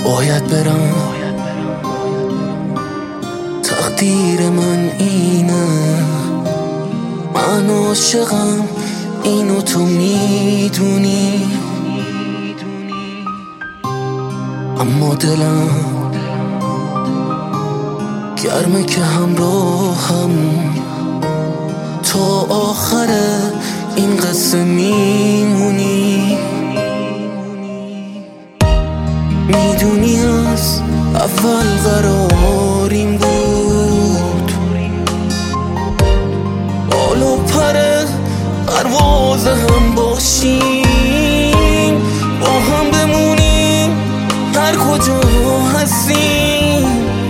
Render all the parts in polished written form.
باید برم، تقدیر من اینه، من عاشقم، اینو تو میدونی، اما دلم گرمه که همراهم تا آخر این قصه میمونی. میدونی از اول قراریم بود بال و پر پرواز هم باشیم، با هم بمونیم هر کجا هستیم،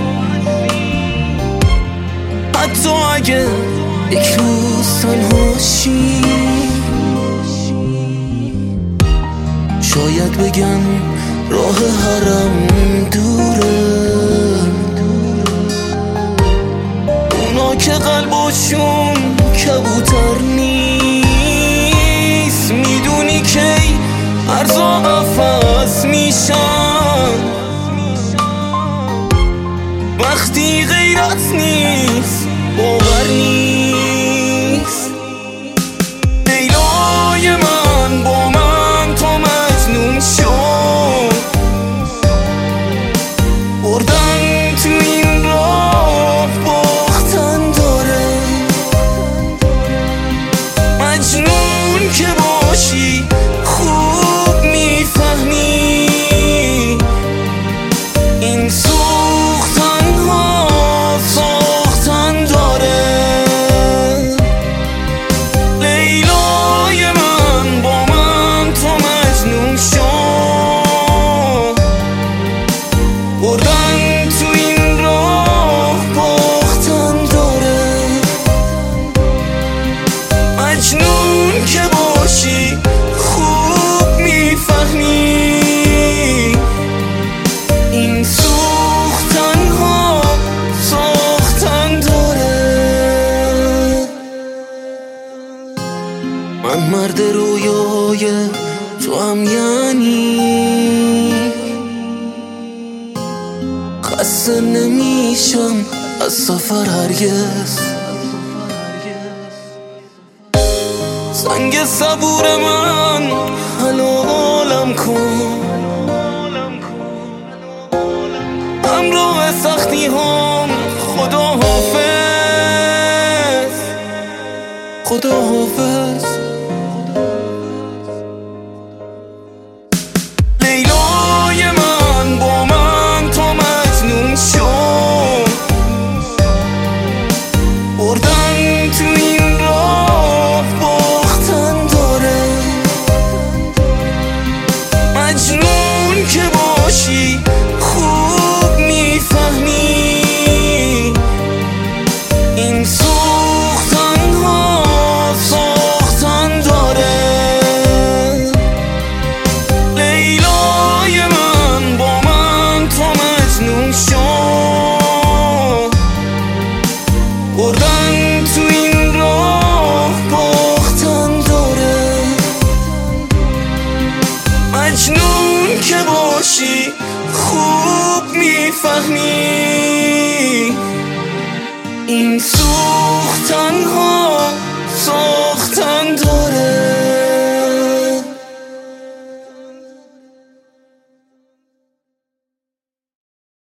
حتی اگه یک روز تنها شیم. شاید بگن راه حرم دوره، اونا که قلبشون کبوتر نیست، میدونی کی ارزا قفص میشن وقتی غیرت نیست، باور نیست. لیلای من با من تو مجنون شد، بردن تو این راه باختن داره، مجنون که باشی خوب میفهمی این سوختن ها ساختن داره. لیلای من با من تو مجنون شد، بردن تو این راه باختن داره، مجنون که باشی خوب میفهمی این سوختن ها ساختن داره. من مرد رویای تو هم، یعنی خسته نمیشم از سفر هرگز، سنگ صبور من حلالم کن، همراه سختی هم خدا حافظ، خدا حافظ. لیلای من با من تو مجنون شد، بردن تو این راه باختن داره، مجنون که باشی خوب میفهمی این سوختن ها ساختن داره. لیلای من با من تو مجنون شد، بردن تو این راه باختن داره، مجنون که باشی خوب میفهمی این سوختن